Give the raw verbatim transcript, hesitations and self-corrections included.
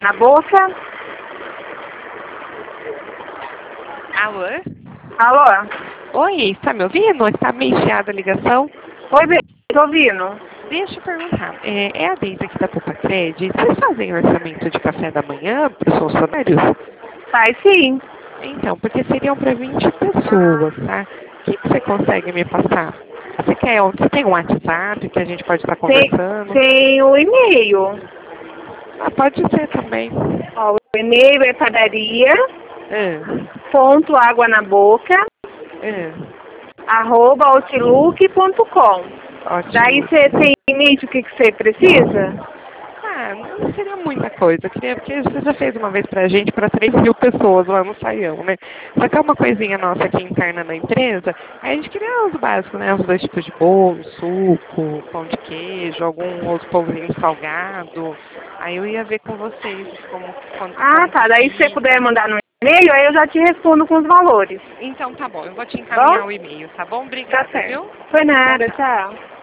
Na boca? Alô? Alô? Oi, está me ouvindo? Está meio chiada a ligação? Oi, bem, tô ouvindo. Deixa eu perguntar. É, é a Deise aqui da Copacred. Vocês fazem orçamento de café da manhã para os funcionários? Faz sim. Então, porque seriam para vinte pessoas, tá? O que, que você consegue me passar? Você quer, você tem um WhatsApp que a gente pode estar Tem, conversando? tem o e-mail. Ah, pode ser também. Ó, o e-mail é padaria, Ah, ponto água na boca, ah, arroba outlook ponto com. Daí ótimo. você tem em mente o que que você precisa? Ah, não seria muita coisa. Eu queria, porque você já fez uma vez pra gente, para três mil pessoas lá no Saião, né? Só que é uma coisinha nossa aqui interna na empresa. Aí a gente queria os básicos, né? Os dois tipos de bolo, suco, pão de queijo, algum outro pãozinho salgado. Aí eu ia ver com vocês como, quanto, Ah, como que tá. Daí se você puder fica. mandar no e-mail, aí eu já te respondo com os valores. Então tá bom, eu vou te Tá encaminhar bom? o e-mail, tá bom? Tá Obrigada, certo. viu? Foi Então nada, tá. tchau.